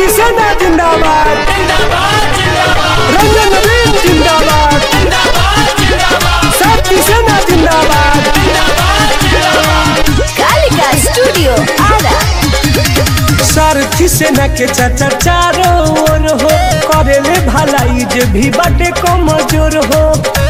शक्ति सेना जिंदाबाद, रंजन नवीन जिंदाबाद, शक्ति सेना जिंदाबाद। कालिका स्टूडियो आरा। सारथी सेना के चाचा चारों ओर हो, करेले भलाई जे भी बाटे कमजोर हो।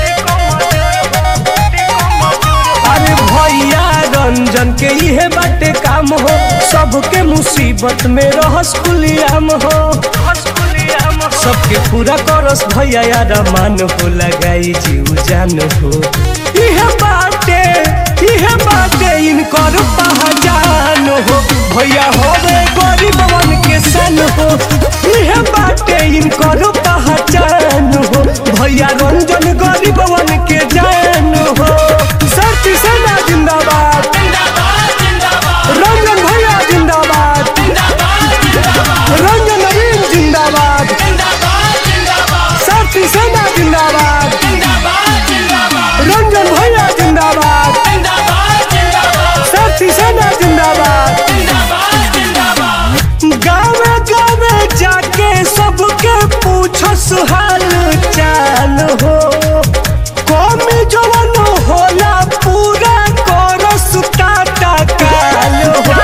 अरे भैया रंजन के इहे बाटे काम हो, सबके मुसीबत में रहस खुलियाम हो। सबके पूरा करस भैया यार मान हो, लगाई जीव जान हो। इहे बाटे इनकर पहचान हो, भैया होवे गरीबवन के सन हो। इहे बाटे इनकर पहचान हो, भैया रंजन गरीबवन के जान हो। शक्ति सेना जिंदाबाद, रंजन भैया जिंदाबाद, रंजन नवीन जिंदाबाद, शक्ति सेना जिंदाबाद, रंजन भैया जिंदाबाद, शक्ति सेना जिंदाबाद। गावे गावे जाके सबके पूछो सुहाल चाल हो, कौमी जवन होला पूरा करस टाटा काल हो।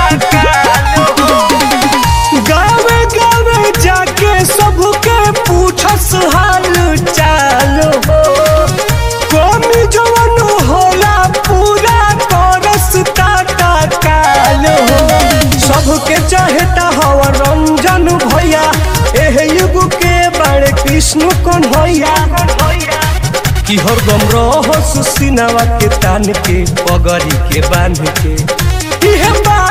गावे गावे जाके सबके पूछो सुहाल चाल हो, कौमी जवन होला पूरा करस टाटा काल हो। सबके चाहता हवा रंजन भैया, एह युग के बड़े कृष्ण कन्हैया। कि हरदम रहो सुसिनावा के तान के, पगड़ी के बांध के। इहे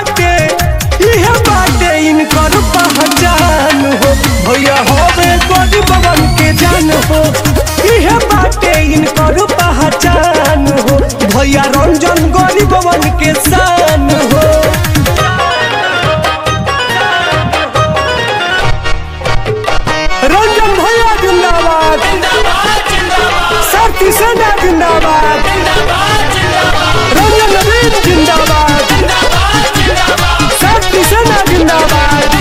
बाटे इनकर पहचान हो, भैया होवे गरीबवन के जान हो। इहे बाटे इनकर पहचान हो, भैया रंजन गरीबवन के शान हो। रंजन भैया जिंदाबाद, शक्ति सेना जिंदाबाद, रंजन नवीन जिंदाबाद, शक्ति सेना जिंदाबाद,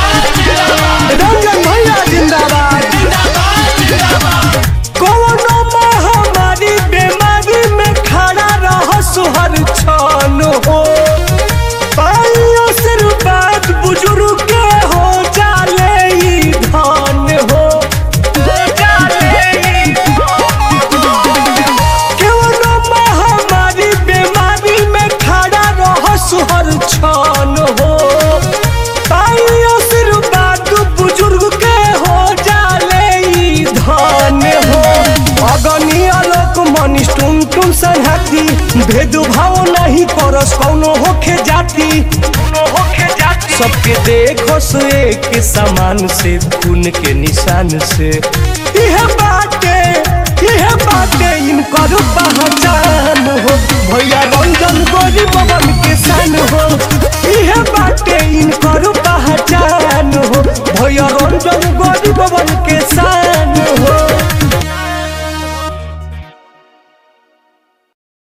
रंजन भैया जिंदाबाद। कोनो महामारी बीमारी में खड़ा रह सुहर छान हो, पाइयों आशीर्वाद बुजुर्ग के हो जाले ई धान हो। कोनो महामारी बीमारी में खड़ा रह सुहर छान हो, पाइयों आशीर्वाद बुजुर्ग के हो जाले ई धान हो। अगनी आलोक मनीष टुन टुन संहति, भेदभाव नहीं करस कौनो होखे जाति। सबके देखो सो एक समान से, खून के निशान से। इहे बाटे इनकर पहचान हो, भैया रंजन गरीबवन के